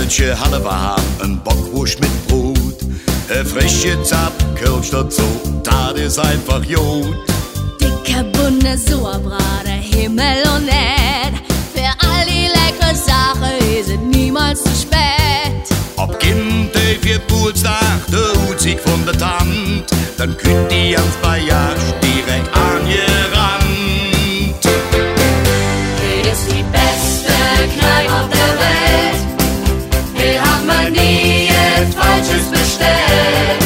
Brötchen, Hallewaha, ein Bockwurst mit Brot, frische Zapfkirsch dazu, das ist einfach gut. Dicker Bunde, Sauerbraten, Himmel und Erd, für all die leckere Sache ist es niemals zu spät. Ob Kind für Geburtstag, der Hut sich von der Tante, dann könnt die ans Bayage direkt angerannt. Hier ist die beste Kneipe auf der Welt, hier haben wir nie etwas Falsches bestellt.